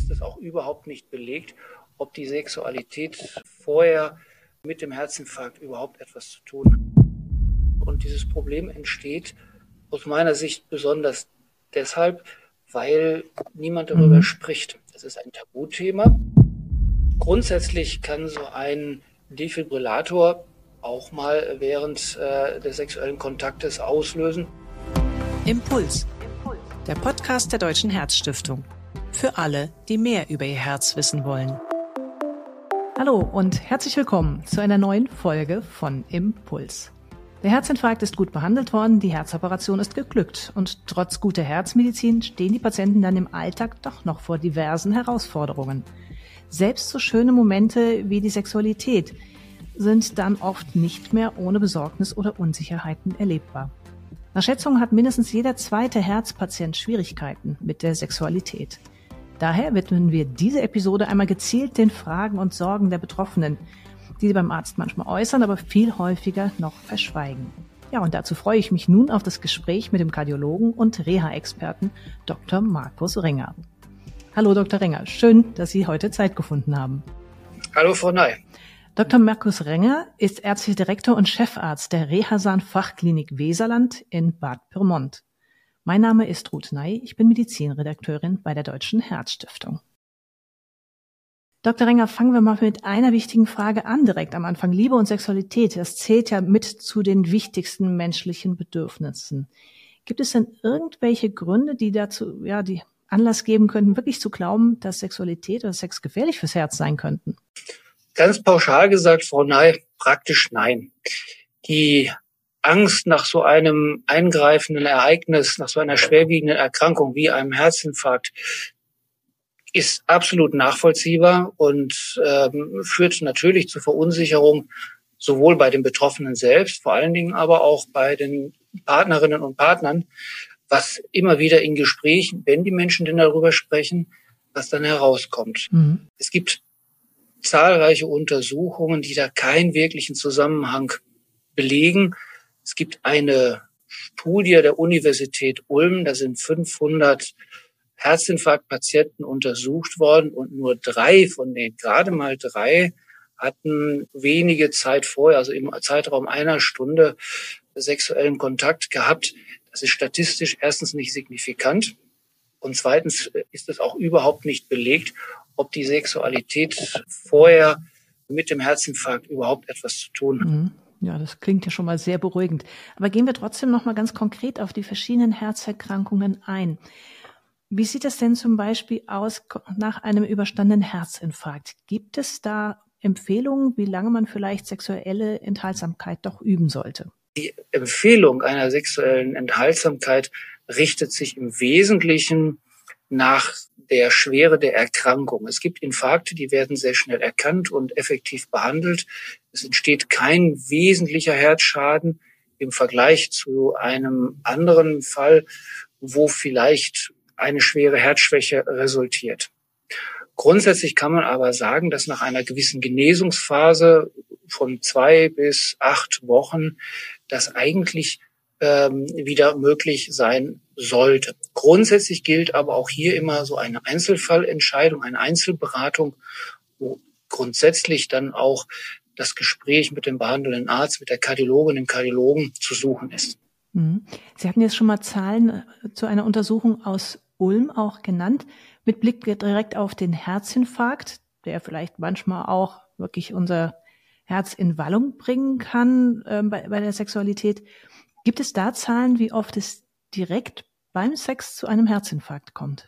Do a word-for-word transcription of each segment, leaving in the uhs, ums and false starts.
ist es auch überhaupt nicht belegt, ob die Sexualität vorher mit dem Herzinfarkt überhaupt etwas zu tun hat. Und dieses Problem entsteht aus meiner Sicht besonders deshalb, weil niemand darüber mhm. spricht. Das ist ein Tabuthema. Grundsätzlich kann so ein Defibrillator auch mal während äh, des sexuellen Kontaktes auslösen. Impuls, der Podcast der Deutschen Herzstiftung. Für alle, die mehr über ihr Herz wissen wollen. Hallo und herzlich willkommen zu einer neuen Folge von Impuls. Der Herzinfarkt ist gut behandelt worden, die Herzoperation ist geglückt und trotz guter Herzmedizin stehen die Patienten dann im Alltag doch noch vor diversen Herausforderungen. Selbst so schöne Momente wie die Sexualität sind dann oft nicht mehr ohne Besorgnis oder Unsicherheiten erlebbar. Nach Schätzungen hat mindestens jeder zweite Herzpatient Schwierigkeiten mit der Sexualität. Daher widmen wir diese Episode einmal gezielt den Fragen und Sorgen der Betroffenen, die sie beim Arzt manchmal äußern, aber viel häufiger noch verschweigen. Ja, und dazu freue ich mich nun auf das Gespräch mit dem Kardiologen und Reha-Experten Doktor Markus Renger. Hallo Doktor Renger, schön, dass Sie heute Zeit gefunden haben. Hallo Frau Ney. Doktor Markus Renger ist ärztlicher Direktor und Chefarzt der Rehasan-Fachklinik Weserland in Bad Pyrmont. Mein Name ist Ruth Ney, ich bin Medizinredakteurin bei der Deutschen Herzstiftung. Doktor Renger, fangen wir mal mit einer wichtigen Frage an, direkt am Anfang. Liebe und Sexualität, das zählt ja mit zu den wichtigsten menschlichen Bedürfnissen. Gibt es denn irgendwelche Gründe, die dazu, ja, die Anlass geben könnten, wirklich zu glauben, dass Sexualität oder Sex gefährlich fürs Herz sein könnten? Ganz pauschal gesagt, Frau Ney, praktisch nein. Die Angst nach so einem eingreifenden Ereignis, nach so einer schwerwiegenden Erkrankung wie einem Herzinfarkt ist absolut nachvollziehbar und ähm, führt natürlich zu Verunsicherung, sowohl bei den Betroffenen selbst, vor allen Dingen aber auch bei den Partnerinnen und Partnern, was immer wieder in Gesprächen, wenn die Menschen denn darüber sprechen, was dann herauskommt. Mhm. Es gibt zahlreiche Untersuchungen, die da keinen wirklichen Zusammenhang belegen. Es gibt eine Studie der Universität Ulm, da sind fünfhundert Herzinfarktpatienten untersucht worden und nur drei von denen, gerade mal drei, hatten wenige Zeit vorher, also im Zeitraum einer Stunde, sexuellen Kontakt gehabt. Das ist statistisch erstens nicht signifikant und zweitens ist es auch überhaupt nicht belegt, ob die Sexualität vorher mit dem Herzinfarkt überhaupt etwas zu tun hat. Mhm. Ja, das klingt ja schon mal sehr beruhigend. Aber gehen wir trotzdem noch mal ganz konkret auf die verschiedenen Herzerkrankungen ein. Wie sieht es denn zum Beispiel aus nach einem überstandenen Herzinfarkt? Gibt es da Empfehlungen, wie lange man vielleicht sexuelle Enthaltsamkeit doch üben sollte? Die Empfehlung einer sexuellen Enthaltsamkeit richtet sich im Wesentlichen nach der Schwere der Erkrankung. Es gibt Infarkte, die werden sehr schnell erkannt und effektiv behandelt. Es entsteht kein wesentlicher Herzschaden im Vergleich zu einem anderen Fall, wo vielleicht eine schwere Herzschwäche resultiert. Grundsätzlich kann man aber sagen, dass nach einer gewissen Genesungsphase von zwei bis acht Wochen das eigentlich ähm, wieder möglich sein sollte. Grundsätzlich gilt aber auch hier immer so eine Einzelfallentscheidung, eine Einzelberatung, wo grundsätzlich dann auch das Gespräch mit dem behandelnden Arzt, mit der Kardiologin, dem Kardiologen zu suchen ist. Sie hatten jetzt schon mal Zahlen zu einer Untersuchung aus Ulm auch genannt, mit Blick direkt auf den Herzinfarkt, der vielleicht manchmal auch wirklich unser Herz in Wallung bringen kann äh, bei, bei der Sexualität. Gibt es da Zahlen, wie oft es direkt beim Sex zu einem Herzinfarkt kommt?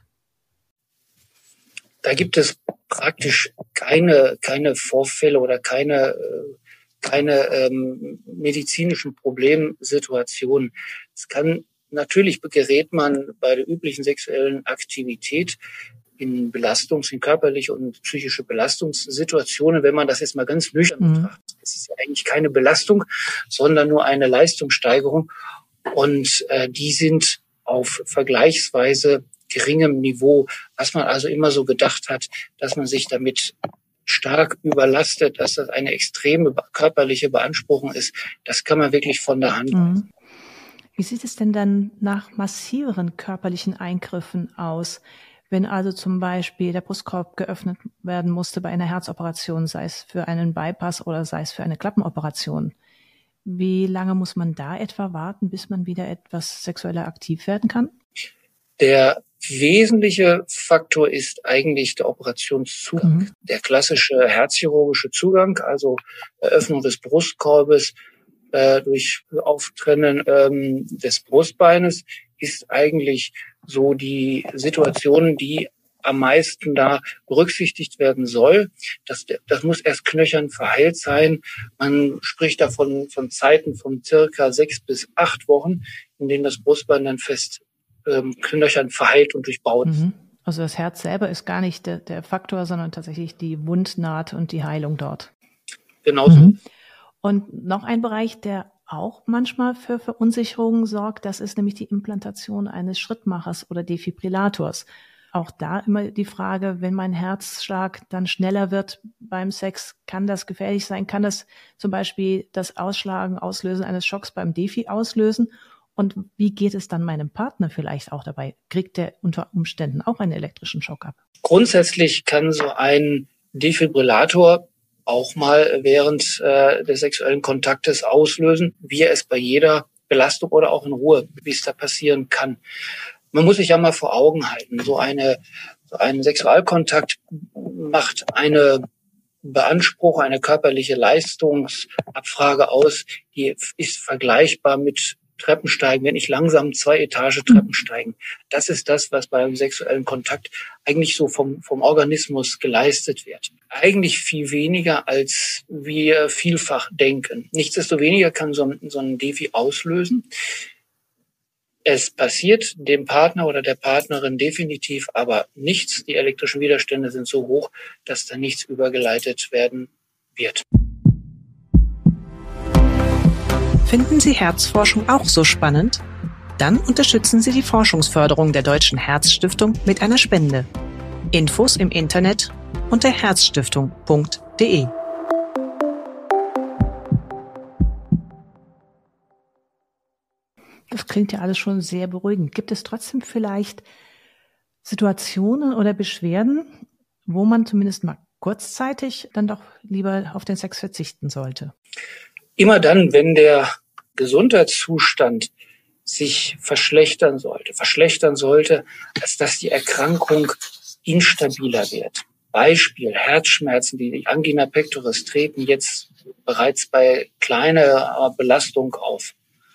Da gibt es praktisch keine, keine Vorfälle oder keine, keine ähm, medizinischen Problemsituationen. Es kann, natürlich gerät man bei der üblichen sexuellen Aktivität in Belastungs-, in körperliche und psychische Belastungssituationen, wenn man das jetzt mal ganz nüchtern mhm. betrachtet. Es ist ja eigentlich keine Belastung, sondern nur eine Leistungssteigerung. Und äh, die sind auf vergleichsweise geringem Niveau, was man also immer so gedacht hat, dass man sich damit stark überlastet, dass das eine extreme körperliche Beanspruchung ist. Das kann man wirklich von der Hand weisen. Wie sieht es denn dann nach massiveren körperlichen Eingriffen aus? Wenn also zum Beispiel der Brustkorb geöffnet werden musste bei einer Herzoperation, sei es für einen Bypass oder sei es für eine Klappenoperation, wie lange muss man da etwa warten, bis man wieder etwas sexueller aktiv werden kann? Der wesentliche Faktor ist eigentlich der Operationszugang. Mhm. Der klassische herzchirurgische Zugang, also Eröffnung des Brustkorbes äh, durch Auftrennen ähm, des Brustbeines, ist eigentlich so die Situation, die am meisten da berücksichtigt werden soll. Das, das muss erst knöchern verheilt sein. Man spricht davon von Zeiten von circa sechs bis acht Wochen, in denen das Brustbein dann fest ähm, knöchern verheilt und durchbaut ist. Mhm. Also das Herz selber ist gar nicht der, der Faktor, sondern tatsächlich die Wundnaht und die Heilung dort. Genau so. Mhm. Und noch ein Bereich, der auch manchmal für Verunsicherungen sorgt, das ist nämlich die Implantation eines Schrittmachers oder Defibrillators. Auch da immer die Frage, wenn mein Herzschlag dann schneller wird beim Sex, kann das gefährlich sein? Kann das zum Beispiel das Ausschlagen, Auslösen eines Schocks beim Defi auslösen? Und wie geht es dann meinem Partner vielleicht auch dabei? Kriegt der unter Umständen auch einen elektrischen Schock ab? Grundsätzlich kann so ein Defibrillator auch mal während äh, des sexuellen Kontaktes auslösen, wie er es bei jeder Belastung oder auch in Ruhe, wie es da passieren kann. Man muss sich ja mal vor Augen halten, so eine so ein Sexualkontakt macht eine Beanspruchung, eine körperliche Leistungsabfrage aus, die ist vergleichbar mit Treppensteigen, wenn ich langsam zwei Etage Treppen steigen. Das ist das, was beim sexuellen Kontakt eigentlich so vom, vom Organismus geleistet wird. Eigentlich viel weniger, als wir vielfach denken. Nichtsdestoweniger kann so ein, so ein Defi auslösen. Es passiert dem Partner oder der Partnerin definitiv aber nichts. Die elektrischen Widerstände sind so hoch, dass da nichts übergeleitet werden wird. Finden Sie Herzforschung auch so spannend? Dann unterstützen Sie die Forschungsförderung der Deutschen Herzstiftung mit einer Spende. Infos im Internet unter herzstiftung punkt de. Das klingt ja alles schon sehr beruhigend. Gibt es trotzdem vielleicht Situationen oder Beschwerden, wo man zumindest mal kurzzeitig dann doch lieber auf den Sex verzichten sollte? Immer dann, wenn der Gesundheitszustand sich verschlechtern sollte, verschlechtern sollte, als dass die Erkrankung instabiler wird. Beispiel Herzschmerzen, die Angina pectoris treten jetzt bereits bei kleiner Belastung auf.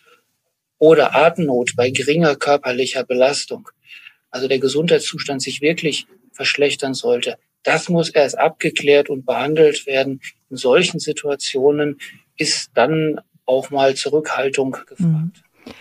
Oder Atemnot bei geringer körperlicher Belastung. Also der Gesundheitszustand sich wirklich verschlechtern sollte. Das muss erst abgeklärt und behandelt werden. In solchen Situationen ist dann auch mal Zurückhaltung gefragt. Mhm.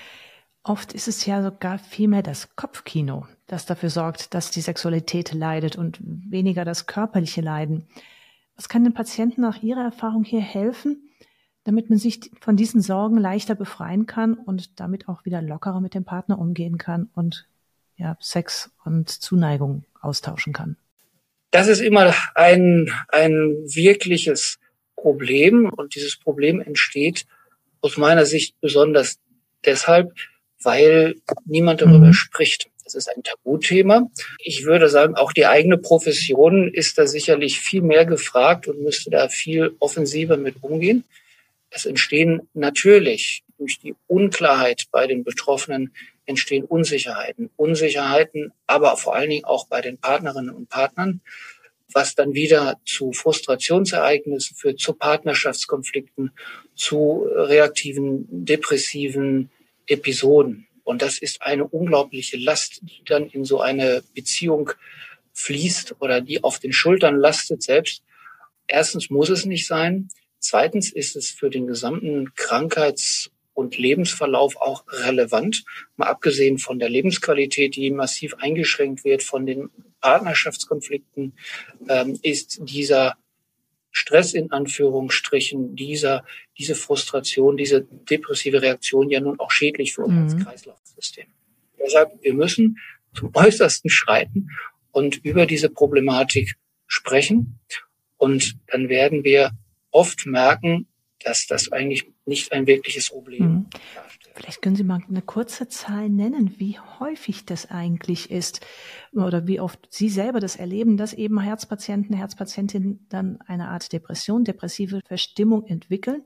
Oft ist es ja sogar vielmehr das Kopfkino, das dafür sorgt, dass die Sexualität leidet und weniger das körperliche Leiden. Was kann den Patienten nach Ihrer Erfahrung hier helfen, damit man sich von diesen Sorgen leichter befreien kann und damit auch wieder lockerer mit dem Partner umgehen kann und ja, Sex und Zuneigung austauschen kann? Das ist immer ein, ein wirkliches Problem und dieses Problem entsteht aus meiner Sicht besonders deshalb, weil niemand darüber mhm. spricht. Das ist ein Tabuthema. Ich würde sagen, auch die eigene Profession ist da sicherlich viel mehr gefragt und müsste da viel offensiver mit umgehen. Es entstehen natürlich durch die Unklarheit bei den Betroffenen entstehen Unsicherheiten. Unsicherheiten, aber vor allen Dingen auch bei den Partnerinnen und Partnern, was dann wieder zu Frustrationsereignissen führt, zu Partnerschaftskonflikten, zu reaktiven, depressiven Episoden. Und das ist eine unglaubliche Last, die dann in so eine Beziehung fließt oder die auf den Schultern lastet selbst. Erstens muss es nicht sein. Zweitens ist es für den gesamten Krankheits- und Lebensverlauf auch relevant. Mal abgesehen von der Lebensqualität, die massiv eingeschränkt wird, von den Partnerschaftskonflikten, ähm, ist dieser Stress in Anführungsstrichen, dieser, diese Frustration, diese depressive Reaktion ja nun auch schädlich für unser mhm. Kreislaufsystem. Deshalb, wir müssen zum Äußersten schreiten und über diese Problematik sprechen. Und dann werden wir oft merken, dass das eigentlich nicht ein wirkliches Problem mhm. darstellt. Vielleicht können Sie mal eine kurze Zahl nennen, wie häufig das eigentlich ist oder wie oft Sie selber das erleben, dass eben Herzpatienten, Herzpatientinnen dann eine Art Depression, depressive Verstimmung entwickeln.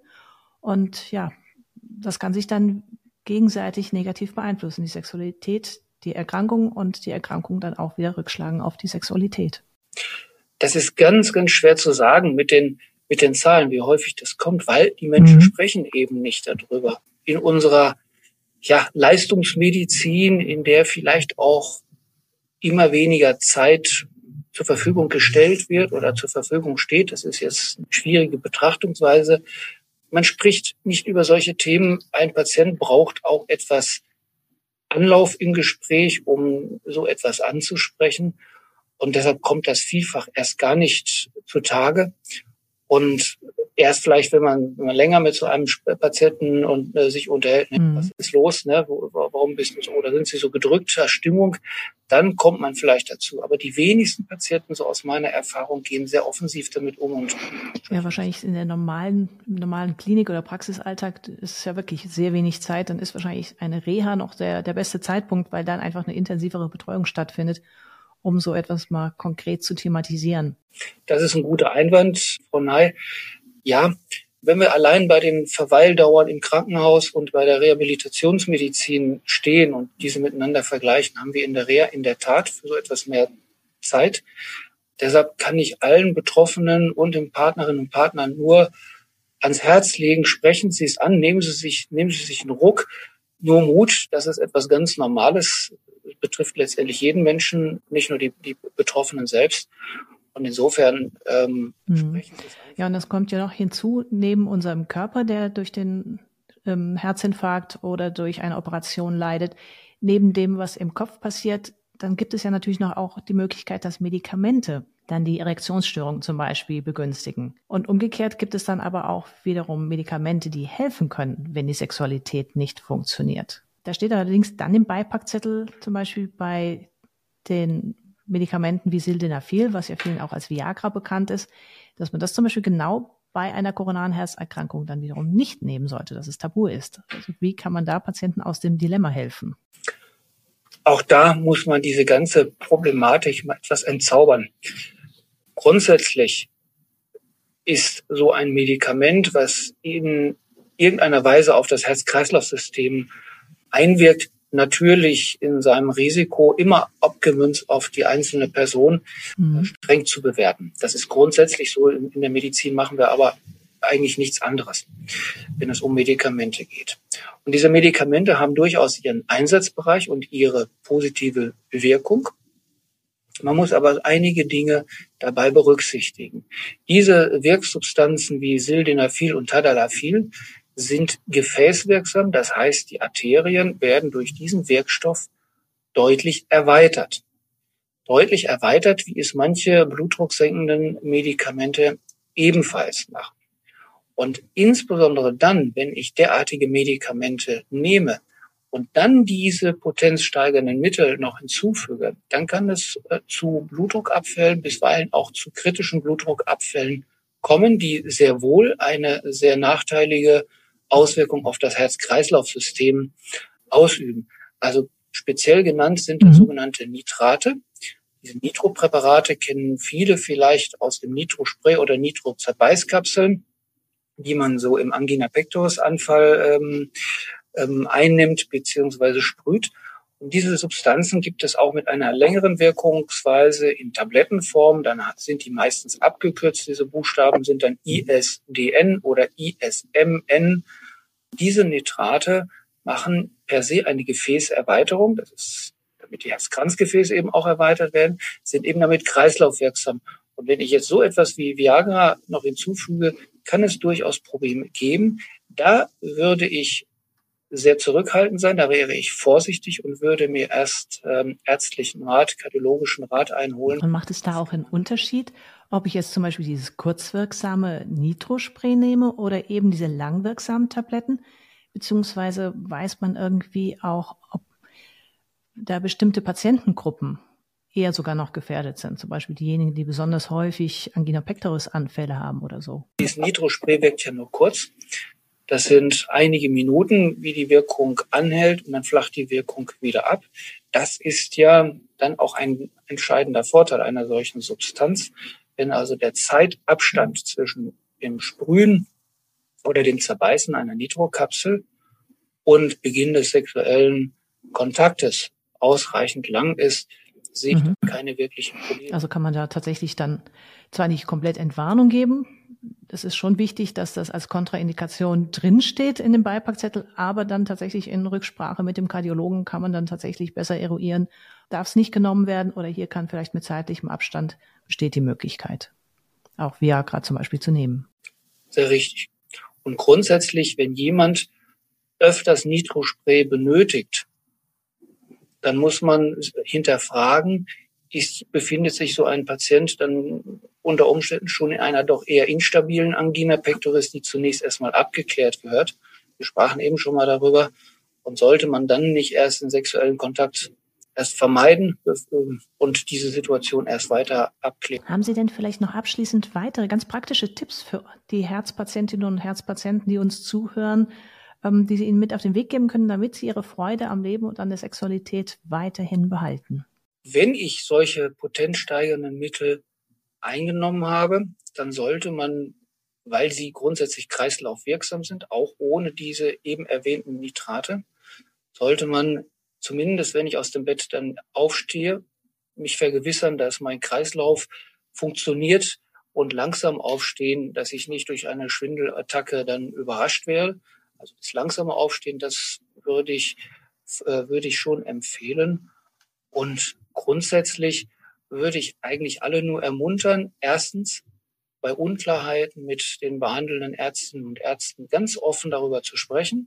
Und ja, das kann sich dann gegenseitig negativ beeinflussen, die Sexualität, die Erkrankung und die Erkrankung dann auch wieder rückschlagen auf die Sexualität. Das ist ganz, ganz schwer zu sagen mit den, mit den Zahlen, wie häufig das kommt, weil die Menschen mhm. sprechen eben nicht darüber. In unserer ja, Leistungsmedizin, in der vielleicht auch immer weniger Zeit zur Verfügung gestellt wird oder zur Verfügung steht. Das ist jetzt eine schwierige Betrachtungsweise. Man spricht nicht über solche Themen. Ein Patient braucht auch etwas Anlauf im Gespräch, um so etwas anzusprechen. Und deshalb kommt das vielfach erst gar nicht zutage. Und erst vielleicht, wenn man, wenn man länger mit so einem Patienten und äh, sich unterhält, ne, mhm. was ist los, ne, wo, warum bist du so, oder sind sie so gedrückter Stimmung, dann kommt man vielleicht dazu. Aber die wenigsten Patienten, so aus meiner Erfahrung, gehen sehr offensiv damit um. Und ja, wahrscheinlich in der normalen, im normalen Klinik- oder Praxisalltag ist es ja wirklich sehr wenig Zeit. Dann ist wahrscheinlich eine Reha noch der, der beste Zeitpunkt, weil dann einfach eine intensivere Betreuung stattfindet, um so etwas mal konkret zu thematisieren. Das ist ein guter Einwand, Frau Ney. Ja, wenn wir allein bei den Verweildauern im Krankenhaus und bei der Rehabilitationsmedizin stehen und diese miteinander vergleichen, haben wir in der Reha in der Tat für so etwas mehr Zeit. Deshalb kann ich allen Betroffenen und den Partnerinnen und Partnern nur ans Herz legen, sprechen Sie es an, nehmen Sie sich, nehmen Sie sich einen Ruck, nur Mut, das ist etwas ganz Normales, betrifft letztendlich jeden Menschen, nicht nur die, die Betroffenen selbst. Und insofern ähm, mhm. sprechen Sie es an. Ja, und das kommt ja noch hinzu, neben unserem Körper, der durch den ähm, Herzinfarkt oder durch eine Operation leidet, neben dem, was im Kopf passiert, dann gibt es ja natürlich noch auch die Möglichkeit, dass Medikamente dann die Erektionsstörung zum Beispiel begünstigen. Und umgekehrt gibt es dann aber auch wiederum Medikamente, die helfen können, wenn die Sexualität nicht funktioniert. Da steht allerdings dann im Beipackzettel zum Beispiel bei den Medikamenten wie Sildenafil, was ja vielen auch als Viagra bekannt ist, dass man das zum Beispiel genau bei einer koronaren Herzerkrankung dann wiederum nicht nehmen sollte, dass es tabu ist. Also wie kann man da Patienten aus dem Dilemma helfen? Auch da muss man diese ganze Problematik mal etwas entzaubern. Grundsätzlich ist so ein Medikament, was in irgendeiner Weise auf das Herz-Kreislauf-System einwirkt, natürlich in seinem Risiko immer abgemünzt auf die einzelne Person mhm. streng zu bewerten. Das ist grundsätzlich so. In der Medizin machen wir aber eigentlich nichts anderes, wenn es um Medikamente geht. Und diese Medikamente haben durchaus ihren Einsatzbereich und ihre positive Wirkung. Man muss aber einige Dinge dabei berücksichtigen. Diese Wirksubstanzen wie Sildenafil und Tadalafil sind gefäßwirksam, das heißt, die Arterien werden durch diesen Wirkstoff deutlich erweitert. Deutlich erweitert, wie es manche blutdrucksenkenden Medikamente ebenfalls machen. Und insbesondere dann, wenn ich derartige Medikamente nehme und dann diese potenzsteigernden Mittel noch hinzufüge, dann kann es äh, zu Blutdruckabfällen, bisweilen auch zu kritischen Blutdruckabfällen kommen, die sehr wohl eine sehr nachteilige Auswirkung auf das Herz-Kreislauf-System ausüben. Also speziell genannt sind das mhm. sogenannte Nitrate. Diese Nitropräparate kennen viele vielleicht aus dem Nitrospray oder Nitro-Zerbeißkapseln, die man so im Angina pectoris-Anfall ähm, ähm, einnimmt bzw. sprüht. Und diese Substanzen gibt es auch mit einer längeren Wirkungsweise in Tablettenform. Dann sind die meistens abgekürzt. Diese Buchstaben sind dann I S D N oder I S M N. Diese Nitrate machen per se eine Gefäßerweiterung. Das ist, damit die Herzkranzgefäße eben auch erweitert werden, sind eben damit kreislaufwirksam. Und wenn ich jetzt so etwas wie Viagra noch hinzufüge, kann es durchaus Probleme geben. Da würde ich sehr zurückhaltend sein, da wäre ich vorsichtig und würde mir erst ähm, ärztlichen Rat, kardiologischen Rat einholen. Und macht es da auch einen Unterschied, ob ich jetzt zum Beispiel dieses kurzwirksame Nitrospray nehme oder eben diese langwirksamen Tabletten? Beziehungsweise weiß man irgendwie auch, ob da bestimmte Patientengruppen eher sogar noch gefährdet sind, zum Beispiel diejenigen, die besonders häufig Angina pectoris Anfälle haben oder so. Dieses Nitrospray wirkt ja nur kurz. Das sind einige Minuten, wie die Wirkung anhält und dann flacht die Wirkung wieder ab. Das ist ja dann auch ein entscheidender Vorteil einer solchen Substanz. Wenn also der Zeitabstand zwischen dem Sprühen oder dem Zerbeißen einer Nitrokapsel und Beginn des sexuellen Kontaktes ausreichend lang ist, sehe ich mhm. keine wirklichen Probleme. Also kann man da tatsächlich dann zwar nicht komplett Entwarnung geben, es ist schon wichtig, dass das als Kontraindikation drinsteht in dem Beipackzettel, aber dann tatsächlich in Rücksprache mit dem Kardiologen kann man dann tatsächlich besser eruieren, darf es nicht genommen werden oder hier kann vielleicht mit zeitlichem Abstand besteht die Möglichkeit, auch Viagra zum Beispiel zu nehmen. Sehr richtig. Und grundsätzlich, wenn jemand öfters Nitrospray benötigt, dann muss man hinterfragen, ist, befindet sich so ein Patient dann unter Umständen schon in einer doch eher instabilen Angina pectoris, die zunächst erstmal abgeklärt gehört. Wir sprachen eben schon mal darüber. Und sollte man dann nicht erst den sexuellen Kontakt erst vermeiden und diese Situation erst weiter abklären? Haben Sie denn vielleicht noch abschließend weitere ganz praktische Tipps für die Herzpatientinnen und Herzpatienten, die uns zuhören, die Sie ihnen mit auf den Weg geben können, damit sie ihre Freude am Leben und an der Sexualität weiterhin behalten? Wenn ich solche potenzsteigernden Mittel eingenommen habe, dann sollte man, weil sie grundsätzlich kreislaufwirksam sind, auch ohne diese eben erwähnten Nitrate, sollte man zumindest, wenn ich aus dem Bett dann aufstehe, mich vergewissern, dass mein Kreislauf funktioniert und langsam aufstehen, dass ich nicht durch eine Schwindelattacke dann überrascht werde. Also das langsame Aufstehen, das würde ich, äh, würde ich schon empfehlen. Und grundsätzlich würde ich eigentlich alle nur ermuntern, erstens bei Unklarheiten mit den behandelnden Ärztinnen und Ärzten ganz offen darüber zu sprechen.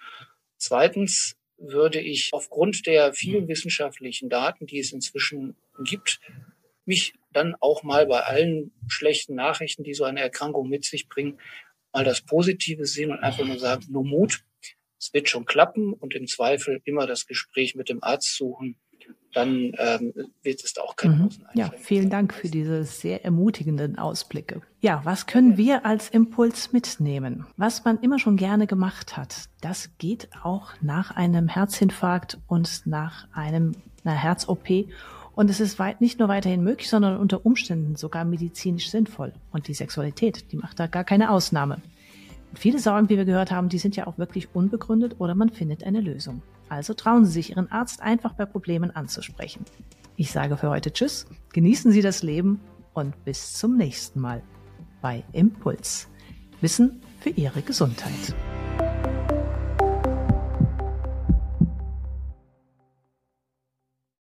Zweitens würde ich aufgrund der vielen wissenschaftlichen Daten, die es inzwischen gibt, mich dann auch mal bei allen schlechten Nachrichten, die so eine Erkrankung mit sich bringen, mal das Positive sehen und einfach nur sagen, nur Mut, es wird schon klappen und im Zweifel immer das Gespräch mit dem Arzt suchen. Dann ähm, wird es da auch keine mhm. großen Einschränkungen. Ja, vielen Dank für diese sehr ermutigenden Ausblicke. Ja, was können wir als Impuls mitnehmen? Was man immer schon gerne gemacht hat, das geht auch nach einem Herzinfarkt und nach einem, einer Herz-O P. Und es ist weit, nicht nur weiterhin möglich, sondern unter Umständen sogar medizinisch sinnvoll. Und die Sexualität, die macht da gar keine Ausnahme. Und viele Sorgen, wie wir gehört haben, die sind ja auch wirklich unbegründet oder man findet eine Lösung. Also trauen Sie sich, Ihren Arzt einfach bei Problemen anzusprechen. Ich sage für heute Tschüss, genießen Sie das Leben und bis zum nächsten Mal bei Impuls. Wissen für Ihre Gesundheit.